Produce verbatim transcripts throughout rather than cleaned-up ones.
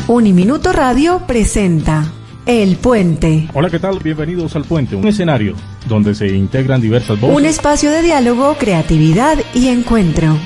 Uniminuto Radio presenta El Puente. Hola, ¿qué tal? Bienvenidos al Puente, un escenario donde se integran diversas voces. Un espacio de diálogo, creatividad y encuentro.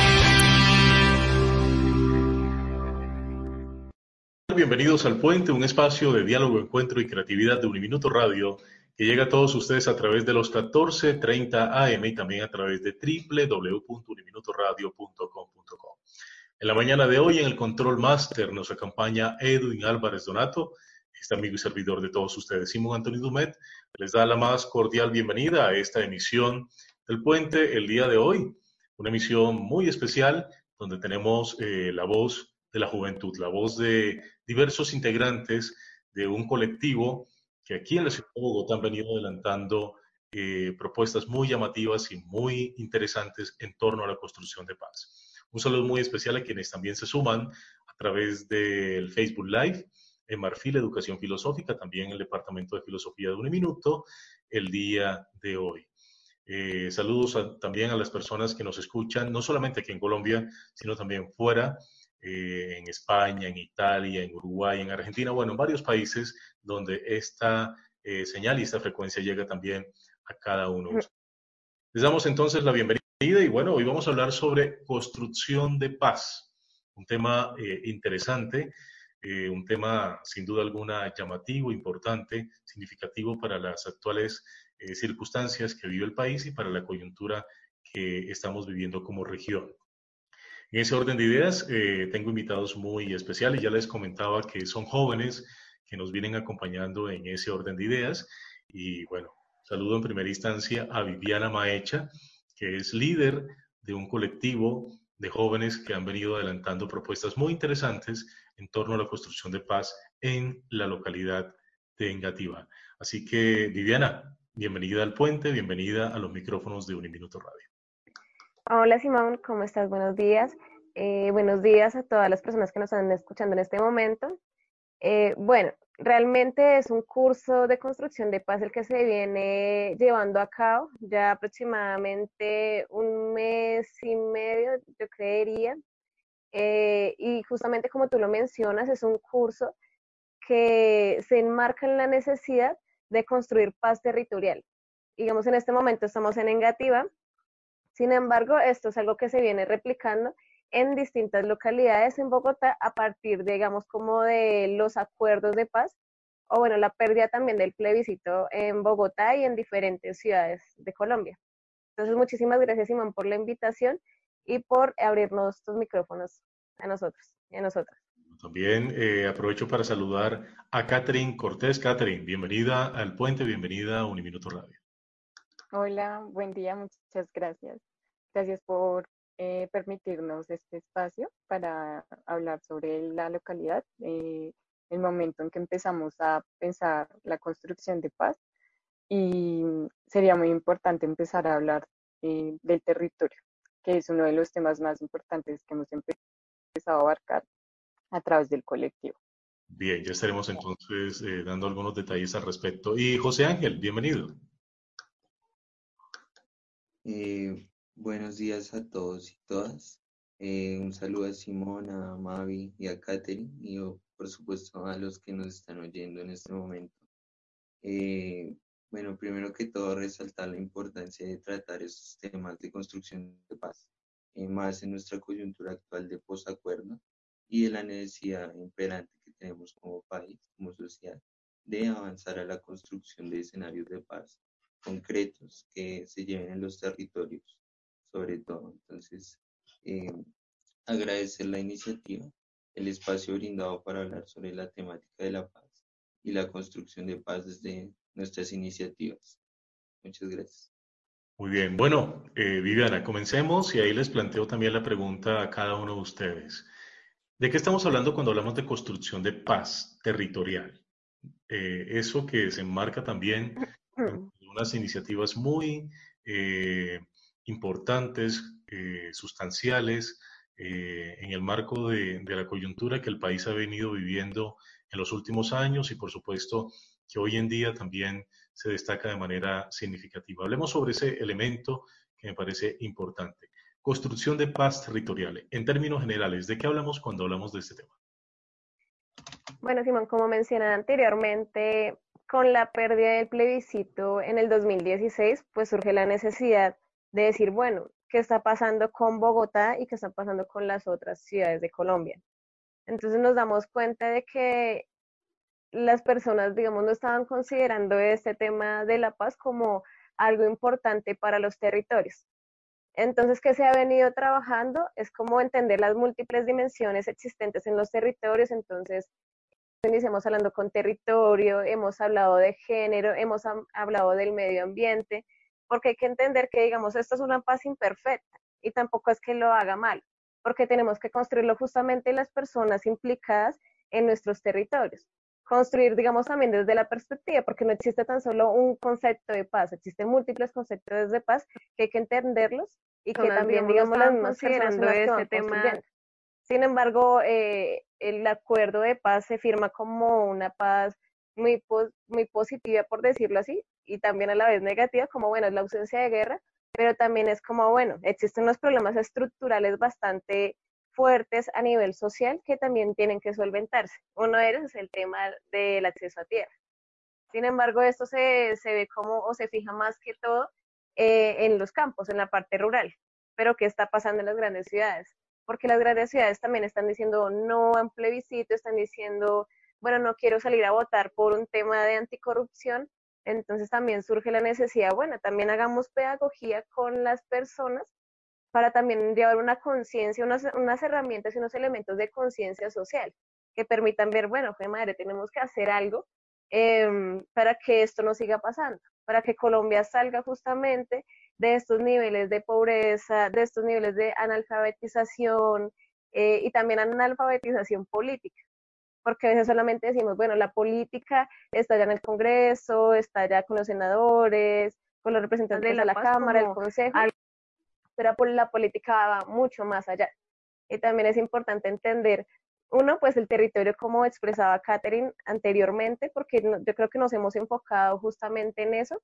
Bienvenidos al Puente, un espacio de diálogo, encuentro y creatividad de Uniminuto Radio, que llega a todos ustedes a través de los catorce treinta A M y también a través de doble u doble u doble u punto uniminutoradio punto com punto co. En la mañana de hoy, en el Control Master, nos acompaña Edwin Álvarez Donato, este amigo y servidor de todos ustedes. Simón Antonio Dumet les da la más cordial bienvenida a esta emisión del Puente el día de hoy. Una emisión muy especial donde tenemos eh, la voz de la juventud, la voz de diversos integrantes de un colectivo que aquí en la ciudad de Bogotá han venido adelantando eh, propuestas muy llamativas y muy interesantes en torno a la construcción de paz. Un saludo muy especial a quienes también se suman a través del Facebook Live, en Marfil Educación Filosófica, también el Departamento de Filosofía de Uniminuto, el día de hoy. Eh, saludos a, también a las personas que nos escuchan, no solamente aquí en Colombia, sino también fuera, eh, en España, en Italia, en Uruguay, en Argentina, bueno, en varios países donde esta eh, señal y esta frecuencia llega también a cada uno de ustedes. Les damos entonces la bienvenida y bueno, hoy vamos a hablar sobre construcción de paz, un tema eh, interesante, eh, un tema sin duda alguna llamativo, importante, significativo para las actuales eh, circunstancias que vive el país y para la coyuntura que estamos viviendo como región. En ese orden de ideas, eh, tengo invitados muy especiales, ya les comentaba que son jóvenes que nos vienen acompañando en ese orden de ideas y bueno, saludo en primera instancia a Viviana Maecha, que es líder de un colectivo de jóvenes que han venido adelantando propuestas muy interesantes en torno a la construcción de paz en la localidad de Engativá. Así que, Viviana, bienvenida al Puente, bienvenida a los micrófonos de Uniminuto Radio. Hola Simón, ¿cómo estás? Buenos días. Eh, buenos días a todas las personas que nos están escuchando en este momento. Eh, bueno, realmente es un curso de construcción de paz el que se viene llevando a cabo ya aproximadamente un mes y medio, yo creería. Eh, y justamente como tú lo mencionas, es un curso que se enmarca en la necesidad de construir paz territorial. Digamos, en este momento estamos en Engativá. Sin embargo, esto es algo que se viene replicando en distintas localidades en Bogotá a partir, digamos, como de los acuerdos de paz, o bueno, la pérdida también del plebiscito en Bogotá y en diferentes ciudades de Colombia. Entonces, muchísimas gracias, Simón, por la invitación y por abrirnos estos micrófonos a nosotros y a nosotras. También eh, aprovecho para saludar a Catherine Cortés. Catherine, bienvenida al Puente, bienvenida a Uniminuto Radio. Hola, buen día, muchas gracias. Gracias por eh, permitirnos este espacio para hablar sobre la localidad, eh, el momento en que empezamos a pensar la construcción de paz, y sería muy importante empezar a hablar eh, del territorio, que es uno de los temas más importantes que hemos empezado a abarcar a través del colectivo. Bien, ya estaremos entonces eh, dando algunos detalles al respecto. Y José Ángel, bienvenido. Eh, buenos días a todos y todas. Eh, un saludo a Simón, a Mavi y a Katherine y oh, por supuesto a los que nos están oyendo en este momento. Eh, bueno, primero que todo resaltar la importancia de tratar estos temas de construcción de paz, eh, más en nuestra coyuntura actual de posacuerdo y de la necesidad imperante que tenemos como país, como sociedad, de avanzar a la construcción de escenarios de paz concretos que se lleven en los territorios, sobre todo. Entonces, eh, agradecer la iniciativa, el espacio brindado para hablar sobre la temática de la paz y la construcción de paz desde nuestras iniciativas. Muchas gracias. Muy bien, bueno, eh, Viviana, comencemos y ahí les planteo también la pregunta a cada uno de ustedes. ¿De qué estamos hablando cuando hablamos de construcción de paz territorial? Eh, eso que se enmarca también en unas iniciativas muy eh, importantes, eh, sustanciales, eh, en el marco de, de la coyuntura que el país ha venido viviendo en los últimos años y por supuesto que hoy en día también se destaca de manera significativa. Hablemos sobre ese elemento que me parece importante. Construcción de paz territorial. En términos generales, ¿de qué hablamos cuando hablamos de este tema? Bueno, Simón, como mencioné anteriormente, con la pérdida del plebiscito en el dos mil dieciséis, pues surge la necesidad de decir, bueno, ¿qué está pasando con Bogotá y qué está pasando con las otras ciudades de Colombia? Entonces nos damos cuenta de que las personas, digamos, no estaban considerando este tema de la paz como algo importante para los territorios. Entonces, ¿qué se ha venido trabajando? Es como entender las múltiples dimensiones existentes en los territorios. Entonces, iniciamos hablando con territorio, hemos hablado de género, hemos hablado del medio ambiente, porque hay que entender que, digamos, esto es una paz imperfecta y tampoco es que lo haga mal, porque tenemos que construirlo justamente las personas implicadas en nuestros territorios. Construir, digamos, también desde la perspectiva, porque no existe tan solo un concepto de paz, existen múltiples conceptos de paz que hay que entenderlos y que también, digamos, las mismas personas son las que van construyendo. Sin embargo, eh, el acuerdo de paz se firma como una paz muy, pos muy positiva, por decirlo así, y también a la vez negativa, como bueno, es la ausencia de guerra, pero también es como, bueno, existen unos problemas estructurales bastante fuertes a nivel social que también tienen que solventarse. Uno de ellos es el tema del acceso a tierra. Sin embargo, esto se, se ve como, o se fija más que todo eh, en los campos, en la parte rural. Pero ¿qué está pasando en las grandes ciudades? Porque las grandes ciudades también están diciendo no a un plebiscito, están diciendo, bueno, no quiero salir a votar por un tema de anticorrupción. Entonces también surge la necesidad, bueno, también hagamos pedagogía con las personas para también llevar una conciencia, unas, unas herramientas y unos elementos de conciencia social que permitan ver, bueno, fue madre, tenemos que hacer algo eh, para que esto no siga pasando, para que Colombia salga justamente de estos niveles de pobreza, de estos niveles de analfabetización eh, y también analfabetización política. Porque a veces solamente decimos, bueno, la política está ya en el Congreso, está ya con los senadores, con los representantes de la, de la Cámara, el Consejo, pero la política va mucho más allá. Y también es importante entender, uno, pues el territorio como expresaba Catherine anteriormente, porque no, yo creo que nos hemos enfocado justamente en eso,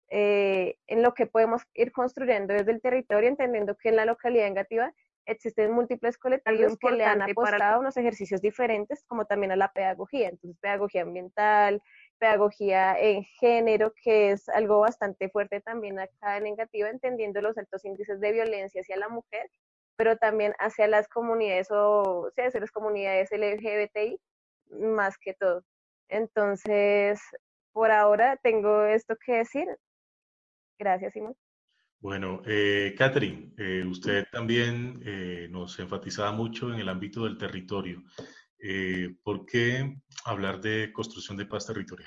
eh, en lo que podemos ir construyendo desde el territorio, entendiendo que en la localidad Engativá existen múltiples colectivos que le han apostado para... a unos ejercicios diferentes, como también a la pedagogía, entonces pedagogía ambiental, pedagogía en género, que es algo bastante fuerte también acá en Engativá, entendiendo los altos índices de violencia hacia la mujer, pero también hacia las comunidades o, o sea, hacia las comunidades L G B T I, más que todo. Entonces, por ahora tengo esto que decir. Gracias, Simón. Bueno, eh, Catherine, eh, usted también eh, nos enfatizaba mucho en el ámbito del territorio. Eh, ¿por qué hablar de construcción de paz territorial?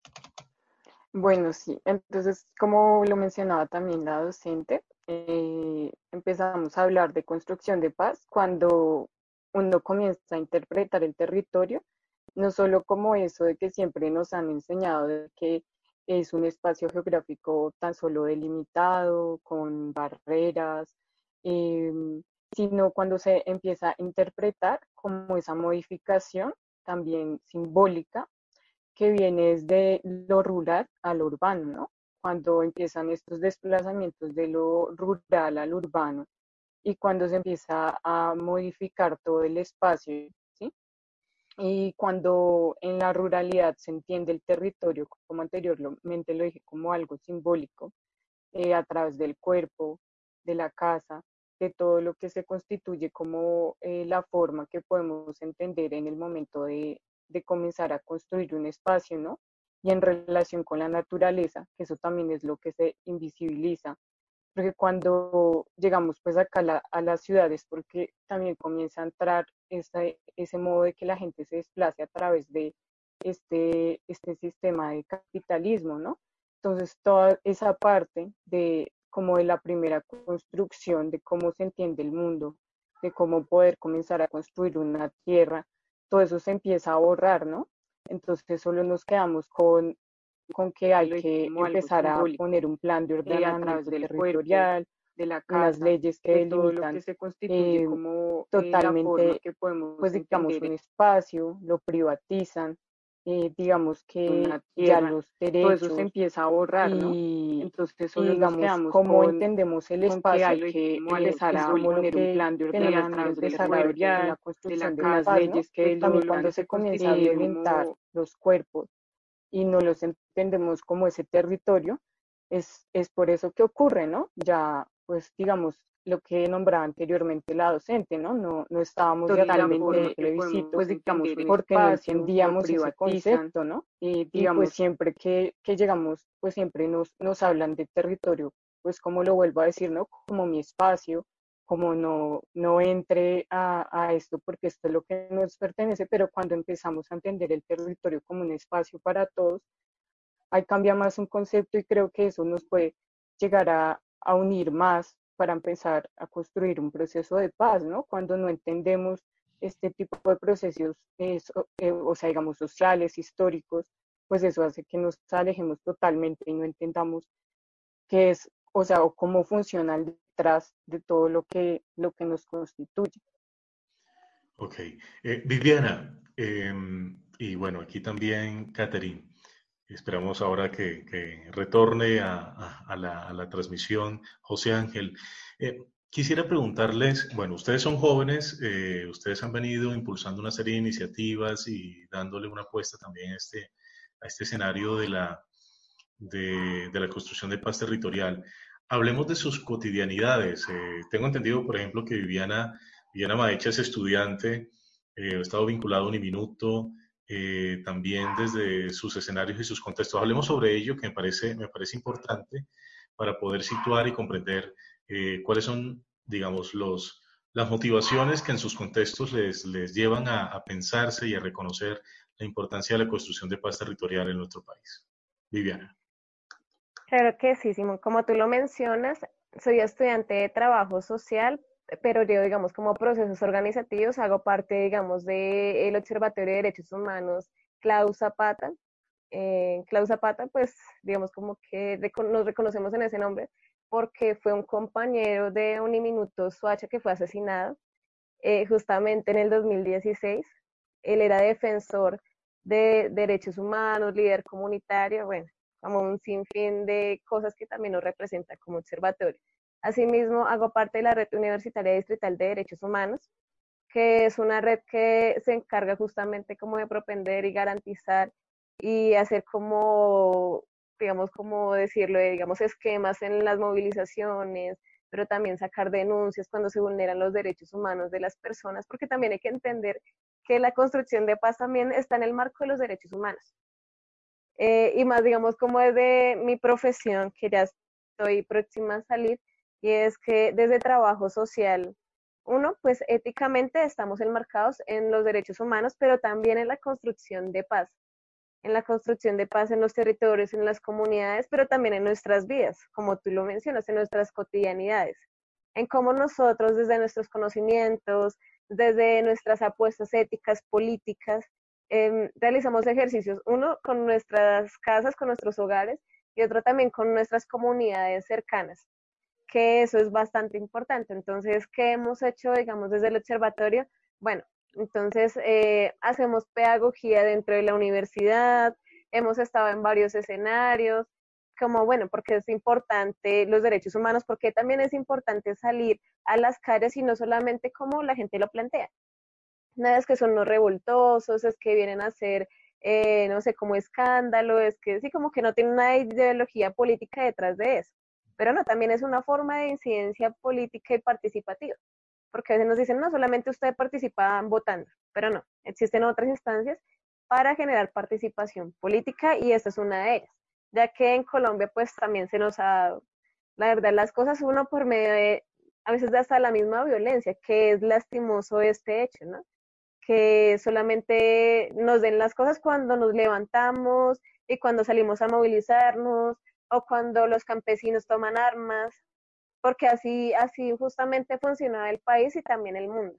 Bueno, sí, entonces, como lo mencionaba también la docente, eh, empezamos a hablar de construcción de paz cuando uno comienza a interpretar el territorio, no solo como eso de que siempre nos han enseñado de que es un espacio geográfico tan solo delimitado, con barreras, eh, sino cuando se empieza a interpretar como esa modificación también simbólica que viene desde lo rural a lo urbano, ¿no? Cuando empiezan estos desplazamientos de lo rural al urbano y cuando se empieza a modificar todo el espacio, ¿sí? Y cuando en la ruralidad se entiende el territorio, como anteriormente lo dije, como algo simbólico, eh, a través del cuerpo, de la casa, de todo lo que se constituye como eh, la forma que podemos entender en el momento de, de comenzar a construir un espacio, ¿no? Y en relación con la naturaleza, que eso también es lo que se invisibiliza, porque cuando llegamos pues acá a, la, a las ciudades, porque también comienza a entrar ese, ese modo de que la gente se desplace a través de este, este sistema de capitalismo, ¿no? Entonces toda esa parte de como de la primera construcción, de cómo se entiende el mundo, de cómo poder comenzar a construir una tierra, todo eso se empieza a borrar, ¿no? Entonces solo nos quedamos con con que hay que empezar a poner un plan de ordenamiento territorial, de la casa, unas leyes que de delimitan que se constituye eh, como totalmente, que podemos pues digamos, un espacio, lo privatizan, eh, digamos que una ya tierra, los todo derechos eso se empieza a borrar, ¿no? y, Entonces y solo nos digamos quedamos cómo con, entendemos el con que espacio, hay que que eh, empezar es a como lo poner un que plan de tenemos ordenanza que a nivel empezar a ver en la territorial, de la construcción de casa, paz, ¿no? leyes que Pues lo también cuando logran se comienza a constituir violentar como los cuerpos y no los entendemos como ese territorio, es, es por eso que ocurre, ¿no? Ya, pues digamos, lo que nombraba anteriormente la docente, ¿no? No, no estábamos de acuerdo con un totalmente, eh, podemos plebiscito pues digamos un porque no espacio, lo entendíamos ese privatizan, concepto, ¿no? eh, Y pues digamos, siempre que, que llegamos, pues siempre nos, nos hablan de territorio, pues como lo vuelvo a decir, ¿no? Como mi espacio, como no, no entre a, a esto porque esto es lo que nos pertenece, pero cuando empezamos a entender el territorio como un espacio para todos, ahí cambia más un concepto y creo que eso nos puede llegar a, a unir más para empezar a construir un proceso de paz, ¿no? Cuando no entendemos este tipo de procesos, eh, so- eh, o sea, digamos, sociales, históricos, pues eso hace que nos alejemos totalmente y no entendamos qué es, o sea, o cómo funciona detrás de todo lo que, lo que nos constituye. Ok. Eh, Viviana, em, y bueno, aquí también Catherine. Esperamos ahora que, que retorne a, a- a la, a la transmisión José Ángel. Eh, quisiera preguntarles, bueno, ustedes son jóvenes, eh, ustedes han venido impulsando una serie de iniciativas y dándole una apuesta también a este, a este escenario de la, de, de la construcción de paz territorial. Hablemos de sus cotidianidades. Eh, tengo entendido, por ejemplo, que Viviana, Viviana Maecha es estudiante, eh, ha estado vinculado a Uniminuto, eh, también desde sus escenarios y sus contextos. Hablemos sobre ello, que me parece, me parece importante para poder situar y comprender eh, cuáles son, digamos, los, las motivaciones que en sus contextos les, les llevan a, a pensarse y a reconocer la importancia de la construcción de paz territorial en nuestro país. Viviana. Claro que sí, Simón. Como tú lo mencionas, soy estudiante de trabajo social, pero yo, digamos, como procesos organizativos, hago parte, digamos, del Observatorio de Derechos Humanos Clau Zapata. Eh, Clau Zapata, pues, digamos, como que reco- nos reconocemos en ese nombre porque fue un compañero de Uniminuto Soacha que fue asesinado eh, justamente en el dos mil dieciséis. Él era defensor de derechos humanos, líder comunitario, bueno, como un sinfín de cosas que también nos representa como observatorio. Asimismo, hago parte de la Red Universitaria Distrital de Derechos Humanos, que es una red que se encarga justamente como de propender y garantizar y hacer como, digamos, como decirlo, digamos, esquemas en las movilizaciones, pero también sacar denuncias cuando se vulneran los derechos humanos de las personas, porque también hay que entender que la construcción de paz también está en el marco de los derechos humanos. Eh, y más, digamos, como desde mi profesión, que ya estoy próxima a salir, y es que desde trabajo social, uno, pues éticamente estamos enmarcados en los derechos humanos, pero también en la construcción de paz, en la construcción de paz en los territorios, en las comunidades, pero también en nuestras vidas, como tú lo mencionas, en nuestras cotidianidades, en cómo nosotros desde nuestros conocimientos, desde nuestras apuestas éticas, políticas, eh, realizamos ejercicios, uno con nuestras casas, con nuestros hogares, y otro también con nuestras comunidades cercanas, que eso es bastante importante. Entonces, ¿qué hemos hecho, digamos, desde el observatorio? Bueno, entonces eh, hacemos pedagogía dentro de la universidad, hemos estado en varios escenarios, como bueno, porque es importante los derechos humanos, porque también es importante salir a las calles y no solamente como la gente lo plantea. Nada es que son los revoltosos, es que vienen a hacer, eh, no sé, como escándalo, es que sí, como que no tienen una ideología política detrás de eso. Pero no, también es una forma de incidencia política y participativa, porque a veces nos dicen, no, solamente ustedes participan votando, pero no, existen otras instancias para generar participación política y esta es una de ellas, ya que en Colombia pues también se nos ha dado, la verdad, las cosas uno por medio de, a veces de hasta la misma violencia, que es lastimoso este hecho, ¿no? Que solamente nos den las cosas cuando nos levantamos y cuando salimos a movilizarnos o cuando los campesinos toman armas, porque así, así justamente funcionaba el país y también el mundo.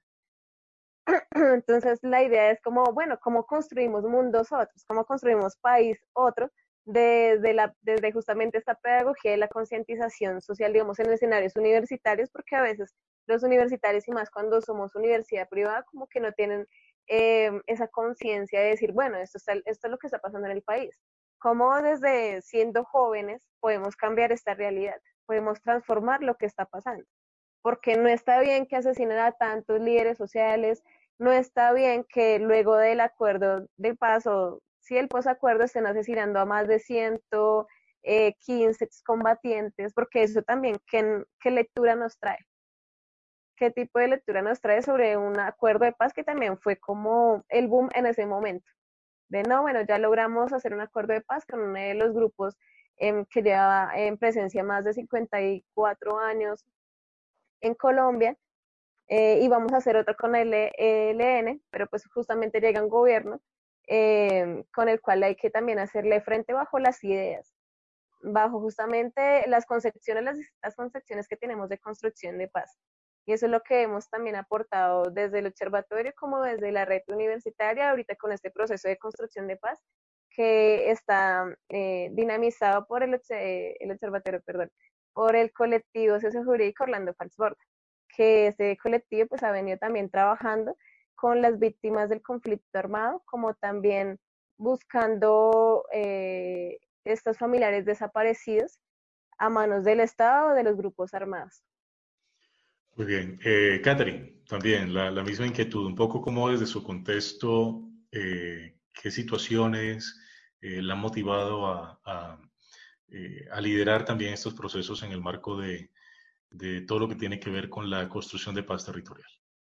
Entonces la idea es como, bueno, cómo construimos mundos otros, cómo construimos país otro desde, la, desde justamente esta pedagogía y la concientización social, digamos, en escenarios universitarios, porque a veces los universitarios y más cuando somos universidad privada como que no tienen eh, esa conciencia de decir, bueno, esto, está, esto es lo que está pasando en el país. ¿Cómo desde siendo jóvenes podemos cambiar esta realidad? Podemos transformar lo que está pasando. Porque no está bien que asesinen a tantos líderes sociales, no está bien que luego del acuerdo de paz o si el posacuerdo estén asesinando a más de ciento quince excombatientes, porque eso también, ¿qué, qué lectura nos trae? ¿Qué tipo de lectura nos trae sobre un acuerdo de paz que también fue como el boom en ese momento? De no, bueno, ya logramos hacer un acuerdo de paz con uno de los grupos eh, que lleva en presencia más de cincuenta y cuatro años en Colombia, eh, y vamos a hacer otro con el E L N, pero pues justamente llega un gobierno eh, con el cual hay que también hacerle frente bajo las ideas, bajo justamente las concepciones, las distintas concepciones que tenemos de construcción de paz. Y eso es lo que hemos también aportado desde el observatorio como desde la red universitaria, ahorita con este proceso de construcción de paz que está eh, dinamizado por el, eh, el observatorio, perdón, por el colectivo sociojurídico Orlando Falsborda, que este colectivo pues ha venido también trabajando con las víctimas del conflicto armado, como también buscando eh, estos familiares desaparecidos a manos del Estado o de los grupos armados. Muy bien. Eh, Catherine, también la, la misma inquietud, un poco como desde su contexto, eh, qué situaciones eh, la han motivado a, a, eh, a liderar también estos procesos en el marco de, de todo lo que tiene que ver con la construcción de paz territorial.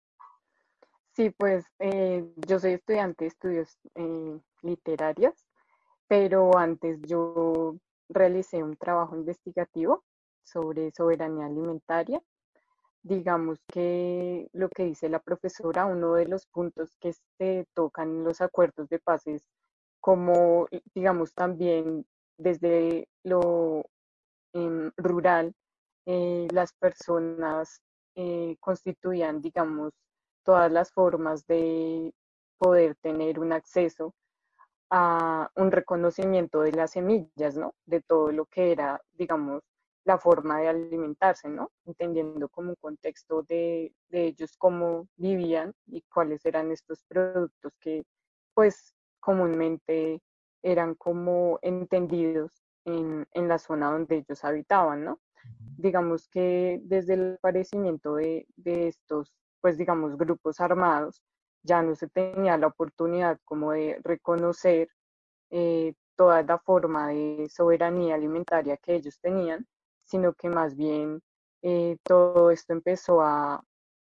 Sí, pues eh, yo soy estudiante de estudios eh, literarios, pero antes yo realicé un trabajo investigativo sobre soberanía alimentaria. Digamos que lo que dice la profesora, uno de los puntos que se tocan en los acuerdos de paz es como, digamos, también desde lo em, rural, eh, las personas eh, constituían, digamos, todas las formas de poder tener un acceso a un reconocimiento de las semillas, ¿no? De todo lo que era, digamos, la forma de alimentarse, ¿no? Entendiendo como un contexto de, de ellos cómo vivían y cuáles eran estos productos que, pues, comúnmente eran como entendidos en, en la zona donde ellos habitaban, ¿no? Digamos que desde el aparecimiento de, de estos, pues, digamos, grupos armados, ya no se tenía la oportunidad como de reconocer eh, toda la forma de soberanía alimentaria que ellos tenían, sino que más bien eh, todo esto empezó a,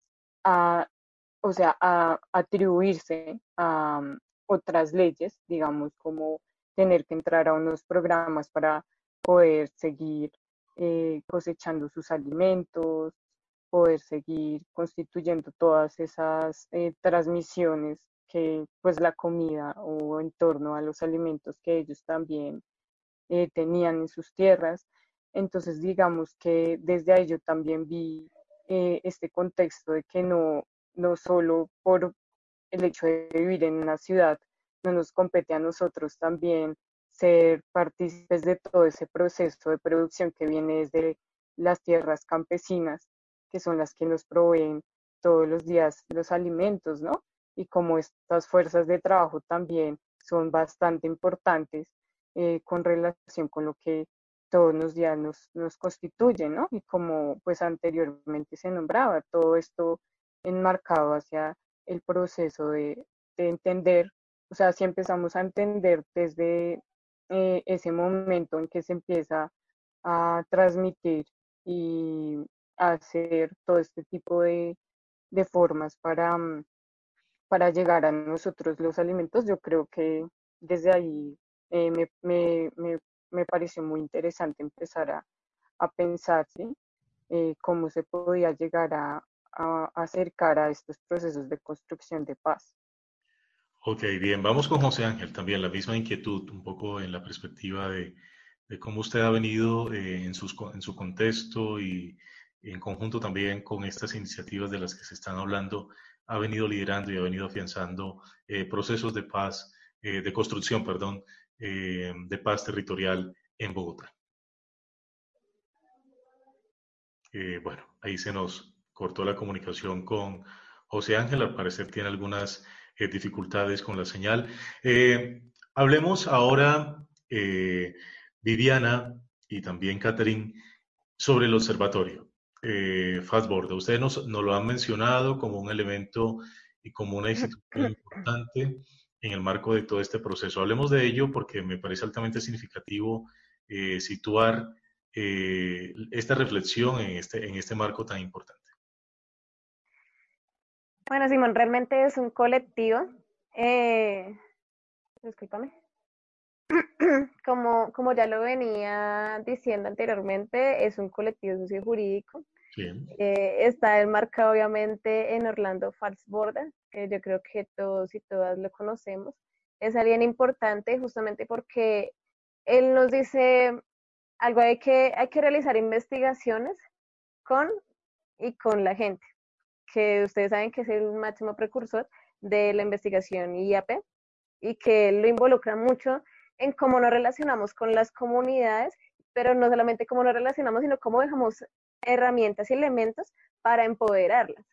a, o sea, a atribuirse a um, otras leyes, digamos, como tener que entrar a unos programas para poder seguir eh, cosechando sus alimentos, poder seguir constituyendo todas esas eh, transmisiones que pues la comida o en torno a los alimentos que ellos también eh, tenían en sus tierras. Entonces, digamos que desde ahí yo también vi eh, este contexto de que no, no solo por el hecho de vivir en una ciudad, no nos compete a nosotros también ser partícipes de todo ese proceso de producción que viene desde las tierras campesinas, que son las que nos proveen todos los días los alimentos, ¿no? Y como estas fuerzas de trabajo también son bastante importantes eh, con relación con lo que todos los días nos, nos constituye, ¿no? Y como pues anteriormente se nombraba, todo esto enmarcado hacia el proceso de, de entender, o sea, si empezamos a entender desde eh, ese momento en que se empieza a transmitir y a hacer todo este tipo de, de formas para, mm, para llegar a nosotros los alimentos, yo creo que desde ahí eh, me, me, me, me, pareció muy interesante empezar a, a pensar, ¿sí? Eh, cómo se podía llegar a, a, acercar a estos procesos de construcción de paz. Ok, bien, vamos con José Ángel también, la misma inquietud, un poco en la perspectiva de, de cómo usted ha venido eh, en, sus, en su contexto y en conjunto también con estas iniciativas de las que se están hablando, ha venido liderando y ha venido afianzando eh, procesos de paz, eh, de construcción, perdón, eh, de paz territorial en Bogotá. Eh, bueno, ahí se nos cortó la comunicación con José Ángel, al parecer tiene algunas eh, dificultades con la señal. Eh, hablemos ahora, eh, Viviana y también Catherine, sobre el observatorio. Eh, Fastborda, ustedes nos, nos lo han mencionado como un elemento y como una institución importante en el marco de todo este proceso. Hablemos de ello porque me parece altamente significativo eh, situar eh, esta reflexión en este, en este marco tan importante. Bueno, Simón, realmente es un colectivo. Eh, discúlpame. Como, como ya lo venía diciendo anteriormente, es un colectivo sociojurídico. Sí. Eh, está enmarcado obviamente en Orlando Falsborda, que yo creo que todos y todas lo conocemos. Es alguien importante justamente porque él nos dice algo, hay que, hay que realizar investigaciones con y con la gente, que ustedes saben que es el máximo precursor de la investigación I A P y que lo involucra mucho en cómo nos relacionamos con las comunidades, pero no solamente cómo nos relacionamos, sino cómo dejamos herramientas y elementos para empoderarlas,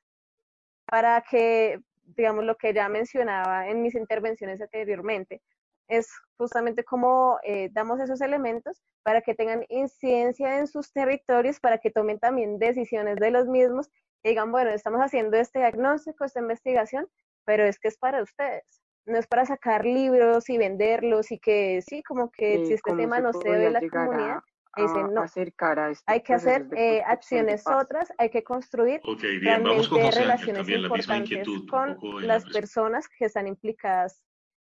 para que, digamos, lo que ya mencionaba en mis intervenciones anteriormente, es justamente cómo eh, damos esos elementos para que tengan incidencia en sus territorios, para que tomen también decisiones de los mismos y digan, bueno, estamos haciendo este diagnóstico, esta investigación, pero es que es para ustedes. No es para sacar libros y venderlos y que sí, como que Eh, si este ¿cómo tema se no se ve podría en la llegar comunidad, a, dicen a no. acercar a estos Hay que hacer procesos de eh, construcción de acciones paz? otras, hay que construir Ok, bien, vamos con realmente José Ángel relaciones también, la misma importantes inquietud, un con poco en la las respuesta. personas que están implicadas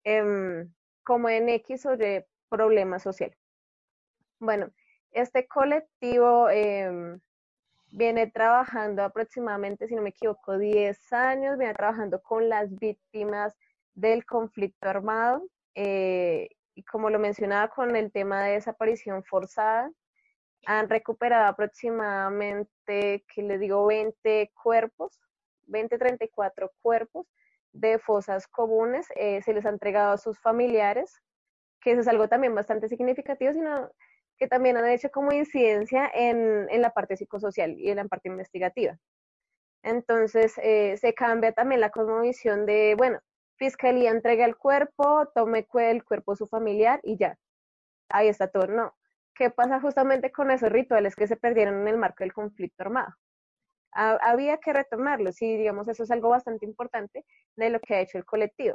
em, como en X sobre problemas sociales. Bueno, este colectivo em, viene trabajando aproximadamente, si no me equivoco, diez años, viene trabajando con las víctimas del conflicto armado eh, y como lo mencionaba con el tema de desaparición forzada, han recuperado aproximadamente, que les digo, veinte cuerpos, veinte, treinta y cuatro cuerpos de fosas comunes, eh, se les ha entregado a sus familiares, que eso es algo también bastante significativo, sino que también han hecho como incidencia en, en la parte psicosocial y en la parte investigativa. Entonces, eh, se cambia también la cosmovisión de, bueno, fiscalía entrega el cuerpo, tome el cuerpo su familiar y ya, ahí está todo. No. ¿Qué pasa justamente con esos rituales que se perdieron en el marco del conflicto armado? Ha, había que retomarlos y, digamos, eso es algo bastante importante de lo que ha hecho el colectivo.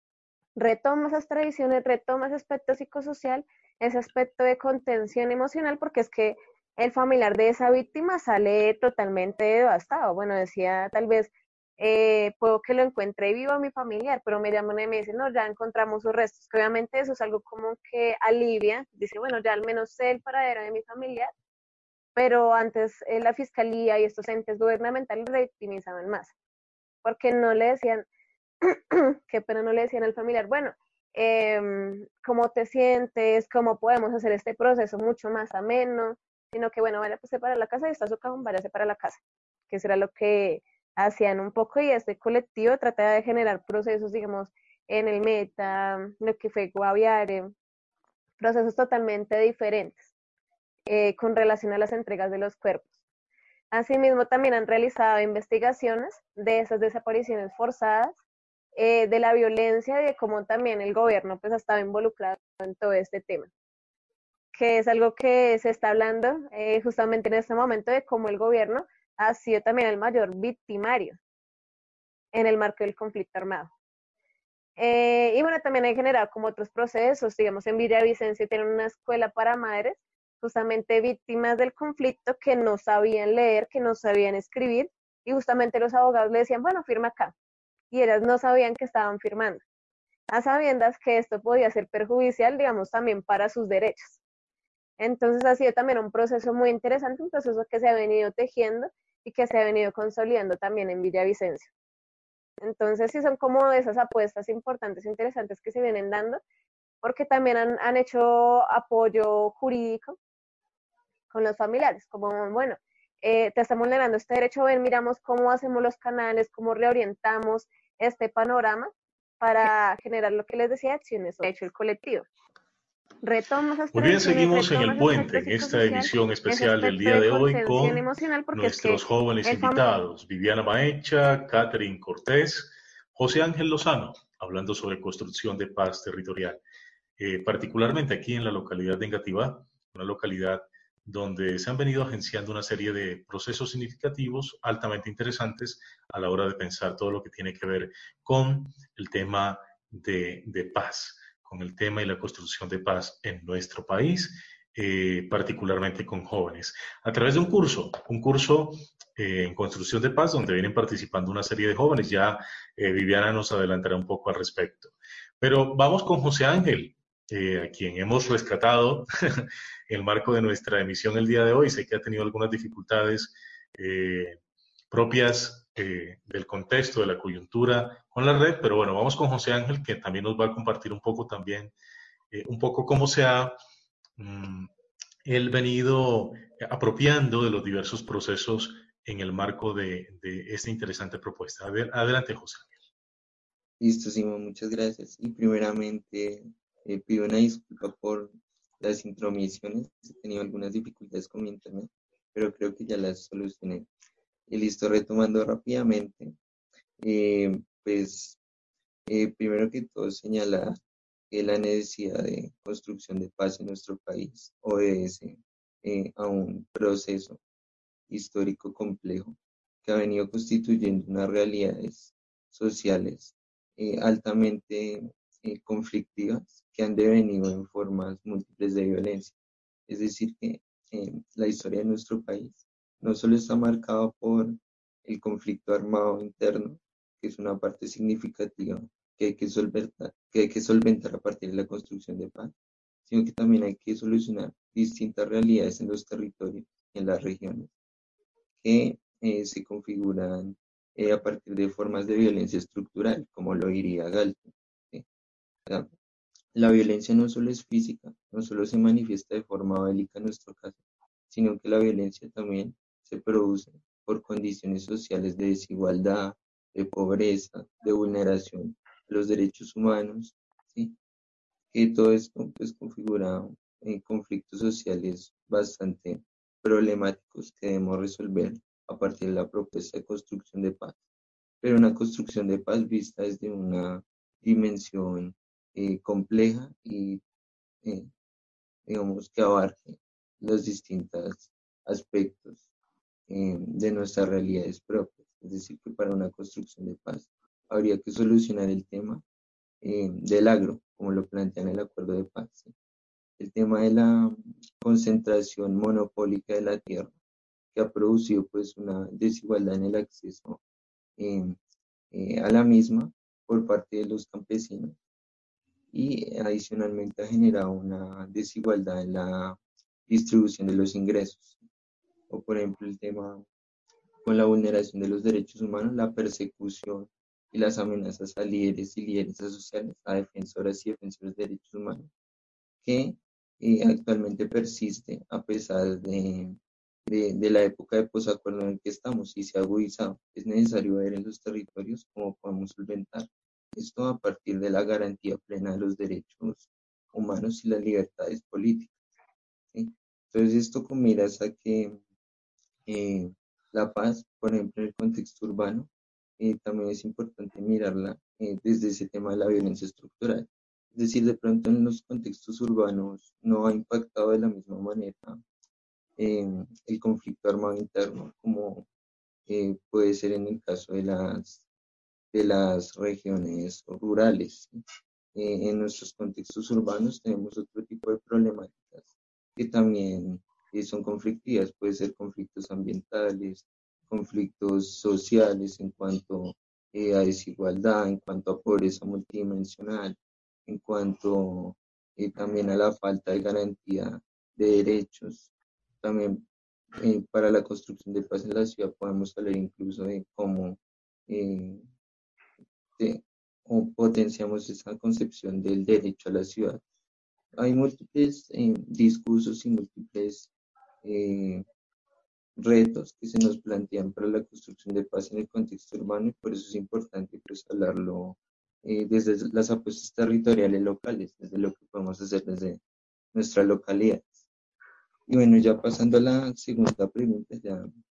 Retoma esas tradiciones, retoma ese aspecto psicosocial, ese aspecto de contención emocional, porque es que el familiar de esa víctima sale totalmente devastado. Bueno, decía tal vez, eh, puedo que lo encuentre vivo a mi familiar, pero me llaman y me dicen, no, ya encontramos sus restos, que obviamente eso es algo como que alivia, dice, bueno, ya al menos sé el paradero de mi familiar, pero antes eh, la fiscalía y estos entes gubernamentales revictimizaban más, porque no le decían, qué pena, no le decían al familiar, bueno, eh, ¿cómo te sientes? ¿Cómo podemos hacer este proceso mucho más ameno? Sino que, bueno, vaya pues para la casa y está su cajón, váyase para la casa, que será lo que hacían un poco y este colectivo trata de generar procesos, digamos, en el Meta, lo que fue Guaviare, procesos totalmente diferentes eh, con relación a las entregas de los cuerpos. Asimismo, también han realizado investigaciones de esas desapariciones forzadas, eh, de la violencia y de cómo también el gobierno pues ha estado involucrado en todo este tema, que es algo que se está hablando eh, justamente en este momento de cómo el gobierno ha sido también el mayor victimario en el marco del conflicto armado. Eh, y bueno, también hay generado como otros procesos, digamos en Villavicencio tienen una escuela para madres, justamente víctimas del conflicto que no sabían leer, que no sabían escribir, y justamente los abogados le decían, bueno, firma acá, y ellas no sabían que estaban firmando, a sabiendas que esto podía ser perjudicial, digamos, también para sus derechos. Entonces ha sido también un proceso muy interesante, un proceso que se ha venido tejiendo y que se ha venido consolidando también en Villavicencio. Entonces sí son como esas apuestas importantes, interesantes que se vienen dando, porque también han, han hecho apoyo jurídico con los familiares, como bueno, eh, te estamos vulnerando este derecho, ven, miramos cómo hacemos los canales, cómo reorientamos este panorama para generar lo que les decía, acciones, de hecho el colectivo. Retoma esas Muy bien, tradiciones, seguimos en retoma el ese puente, aspecto en esta psicosocial, emisión ese especial del aspecto día de de hoy contención con emocional, porque es que nuestros jóvenes el familiar invitados, Viviana Maecha, Catherine Cortés, José Ángel Lozano, hablando sobre construcción de paz territorial, eh, particularmente aquí en la localidad de Engativá, una localidad donde se han venido agenciando una serie de procesos significativos altamente interesantes a la hora de pensar todo lo que tiene que ver con el tema de, de paz, con el tema y la construcción de paz en nuestro país, eh, particularmente con jóvenes. A través de un curso, un curso eh, en construcción de paz donde vienen participando una serie de jóvenes. Ya eh, Viviana nos adelantará un poco al respecto. Pero vamos con José Ángel, eh, a quien hemos rescatado en el marco de nuestra emisión el día de hoy. Sé que ha tenido algunas dificultades eh, propias eh, del contexto, de la coyuntura con la red, pero bueno, vamos con José Ángel, que también nos va a compartir un poco también, eh, un poco cómo se ha mm, él venido apropiando de los diversos procesos en el marco de, de esta interesante propuesta. A ver, adelante, José. Listo, Simón, muchas gracias. Y primeramente eh, pido una disculpa por las intromisiones. He tenido algunas dificultades con mi internet, pero creo que ya las solucioné. Y listo, retomando rápidamente. Eh, pues eh, primero que todo señalar que la necesidad de construcción de paz en nuestro país obedece eh, a un proceso histórico complejo que ha venido constituyendo unas realidades sociales eh, altamente eh, conflictivas que han devenido en formas múltiples de violencia. Es decir, que eh, la historia de nuestro país no solo está marcada por el conflicto armado interno, que es una parte significativa que hay que solventar, que hay que solventar a partir de la construcción de paz, sino que también hay que solucionar distintas realidades en los territorios y en las regiones que eh, se configuran eh, a partir de formas de violencia estructural, como lo diría Galton. ¿Sí? La, la violencia no solo es física, no solo se manifiesta de forma bélica en nuestro caso, sino que la violencia también se produce por condiciones sociales de desigualdad, de pobreza, de vulneración de los derechos humanos, ¿sí? Que todo esto pues configura eh, conflictos sociales bastante problemáticos que debemos resolver a partir de la propuesta de construcción de paz. Pero una construcción de paz vista desde una dimensión eh, compleja y eh, digamos que abarque los distintos aspectos eh, de nuestras realidades propias. Es decir, que para una construcción de paz habría que solucionar el tema eh, del agro, como lo plantea en el acuerdo de paz. ¿Sí? El tema de la concentración monopólica de la tierra, que ha producido pues una desigualdad en el acceso eh, eh, a la misma por parte de los campesinos y adicionalmente ha generado una desigualdad en la distribución de los ingresos. O por ejemplo el tema con la vulneración de los derechos humanos, la persecución y las amenazas a líderes y lideresas sociales, a defensoras y defensores de derechos humanos, que eh, actualmente persiste a pesar de, de, de la época de posacuerdo en que estamos y se ha agudizado. Es necesario ver en los territorios cómo podemos solventar esto a partir de la garantía plena de los derechos humanos y las libertades políticas. ¿Sí? Entonces esto con miras a que eh, la paz, por ejemplo, en el contexto urbano, eh, también es importante mirarla eh, desde ese tema de la violencia estructural. Es decir, de pronto en los contextos urbanos no ha impactado de la misma manera eh, el conflicto armado interno como eh, puede ser en el caso de las, de las regiones rurales. ¿Sí? Eh, en nuestros contextos urbanos tenemos otro tipo de problemáticas que también eh, son conflictivas, puede ser conflictos ambientales, conflictos sociales en cuanto eh, a desigualdad, en cuanto a pobreza multidimensional, en cuanto eh, también a la falta de garantía de derechos. También eh, para la construcción de paz en la ciudad podemos hablar incluso de cómo eh, de, o potenciamos esa concepción del derecho a la ciudad. Hay múltiples eh, discursos y múltiples eh, retos que se nos plantean para la construcción de paz en el contexto urbano y por eso es importante pues hablarlo eh, desde las apuestas territoriales locales, desde lo que podemos hacer desde nuestra localidad. Y bueno, ya pasando a la segunda pregunta, ya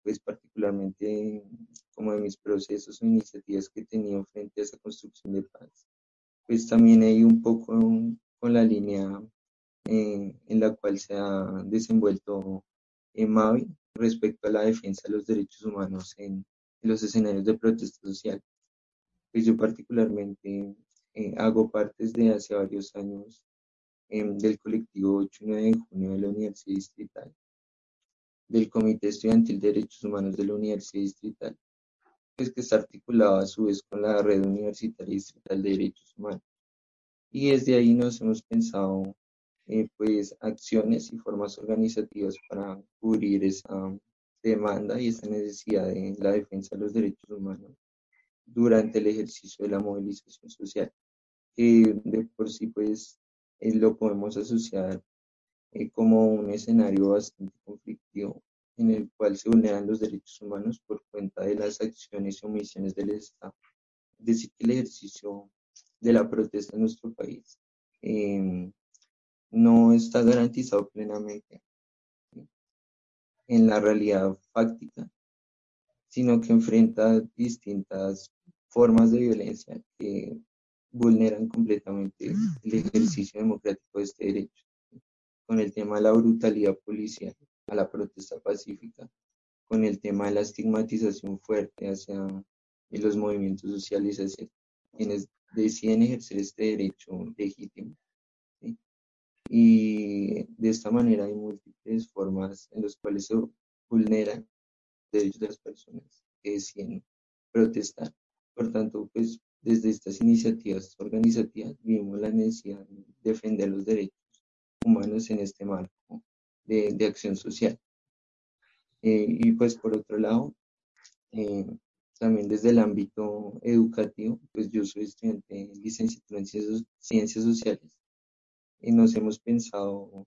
pues particularmente como de mis procesos o iniciativas que he tenido frente a esa construcción de paz, pues también he ido un poco con la línea eh, en la cual se ha desenvuelto eh, Mavi respecto a la defensa de los derechos humanos en, en los escenarios de protesta social. Pues yo particularmente eh, hago parte desde hace varios años eh, del colectivo ocho y nueve de junio de la Universidad Distrital, del Comité Estudiantil de Derechos Humanos de la Universidad Distrital, pues que está articulado a su vez con la Red Universitaria Distrital de Derechos Humanos. Y desde ahí nos hemos pensado eh, pues acciones y formas organizativas para cubrir esa demanda y esa necesidad de la defensa de los derechos humanos durante el ejercicio de la movilización social, que de por sí pues eh, lo podemos asociar eh, como un escenario bastante conflictivo en el cual se vulneran los derechos humanos por cuenta de las acciones y omisiones del Estado. Es decir, que el ejercicio de la protesta en nuestro país eh, no está garantizado plenamente, ¿sí?, en la realidad fáctica, sino que enfrenta distintas formas de violencia que vulneran completamente el ejercicio democrático de este derecho, con el tema de la brutalidad policial a la protesta pacífica, con el tema de la estigmatización fuerte hacia los movimientos sociales, hacia quienes deciden ejercer este derecho legítimo, ¿sí? Y de esta manera hay múltiples formas en las cuales se vulneran los derechos de las personas que deciden protestar. Por tanto, pues desde estas iniciativas organizativas vimos la necesidad de defender los derechos humanos en este marco de, de acción social. Eh, y pues por otro lado, eh, también desde el ámbito educativo, pues yo soy estudiante de licenciatura en ciencias, ciencias sociales y nos hemos pensado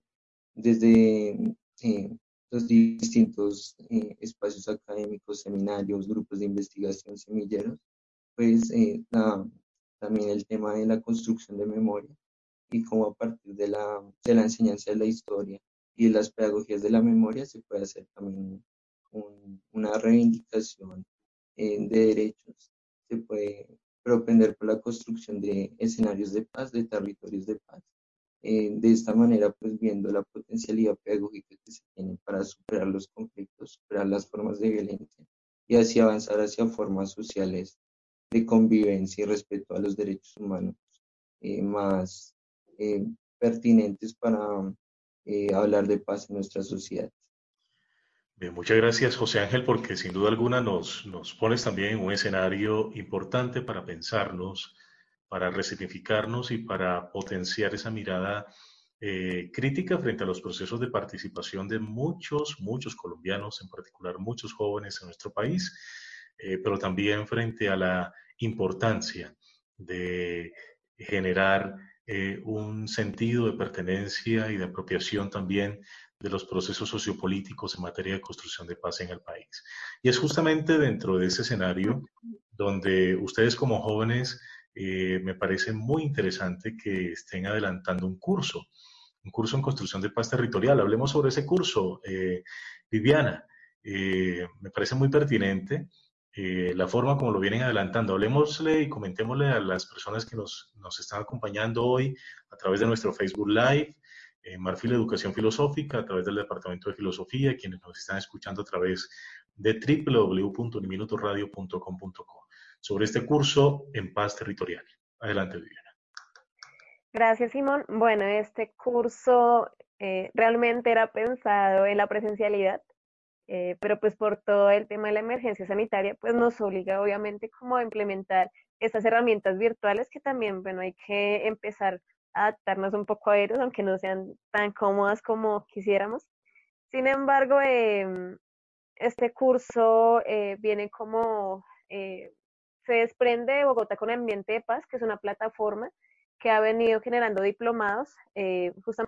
desde eh, los distintos eh, espacios académicos, seminarios, grupos de investigación, semilleros, pues eh, la, también el tema de la construcción de memoria y cómo a partir de la, de la enseñanza de la historia y de las pedagogías de la memoria se puede hacer también un, una reivindicación eh, de derechos, se puede propender por la construcción de escenarios de paz, de territorios de paz. Eh, de esta manera, pues viendo la potencialidad pedagógica que se tiene para superar los conflictos, superar las formas de violencia y así avanzar hacia formas sociales de convivencia y respeto a los derechos humanos eh, más eh, pertinentes para eh, hablar de paz en nuestra sociedad. Bien, muchas gracias, José Ángel, porque sin duda alguna nos, nos pones también en un escenario importante para pensarnos, para resignificarnos y para potenciar esa mirada eh, crítica frente a los procesos de participación de muchos, muchos colombianos, en particular muchos jóvenes en nuestro país, eh, pero también frente a la importancia de generar eh, un sentido de pertenencia y de apropiación también de los procesos sociopolíticos en materia de construcción de paz en el país. Y es justamente dentro de ese escenario donde ustedes como jóvenes eh, me parece muy interesante que estén adelantando un curso, un curso en construcción de paz territorial. Hablemos sobre ese curso, eh, Viviana. Eh, me parece muy pertinente eh, la forma como lo vienen adelantando. Hablemosle y comentémosle a las personas que nos, nos están acompañando hoy a través de nuestro Facebook Live, eh, Marfil Educación Filosófica, a través del Departamento de Filosofía, quienes nos están escuchando a través de w w w punto uniminutoradio punto com punto co, sobre este curso en paz territorial. Adelante, Viviana. Gracias, Simón. Bueno, este curso eh, realmente era pensado en la presencialidad, eh, pero pues por todo el tema de la emergencia sanitaria, pues nos obliga obviamente como a implementar estas herramientas virtuales que también, bueno, hay que empezar a adaptarnos un poco a ellos, aunque no sean tan cómodas como quisiéramos. Sin embargo, eh, este curso eh, viene como, eh, se desprende de Bogotá con Ambiente de Paz, que es una plataforma que ha venido generando diplomados, eh, justamente